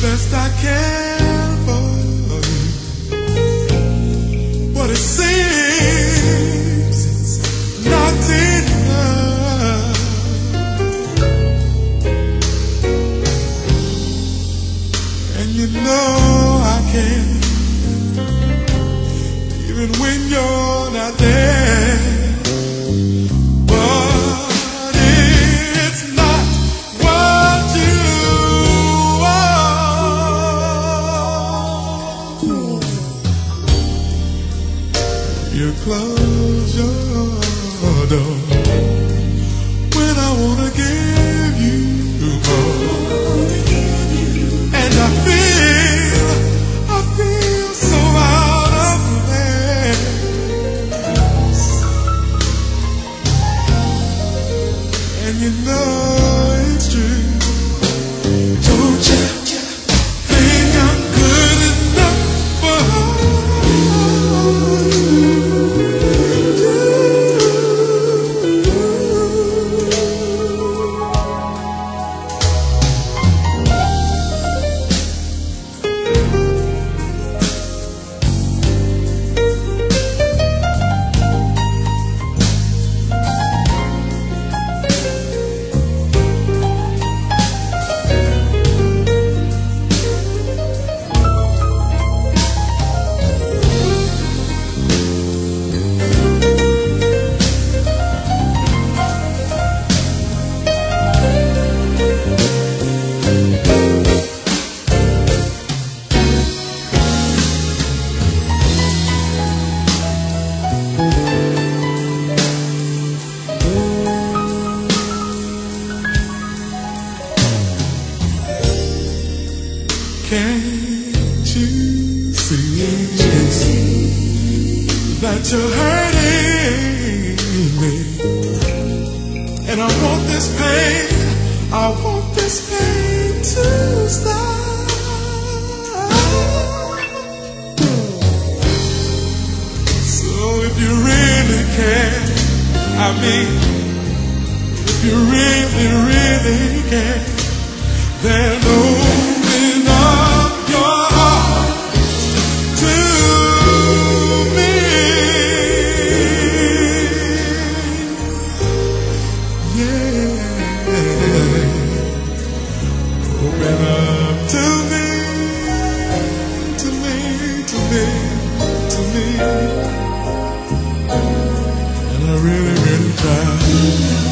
best I can for you, but it seems it's not enough. And you know I can't, even when you're not there. But it's not what you want. You close your door when I wanna give you more, and I feel so out of place. And you know it's true. Don't you think I'm good enough for Can't you see that you're hurting me? And I want this pain to stop. So if you really care, I mean, if you really, really care, then open up your heart to me. Yeah, open up to me, to me, to me, to me. And I really, really try.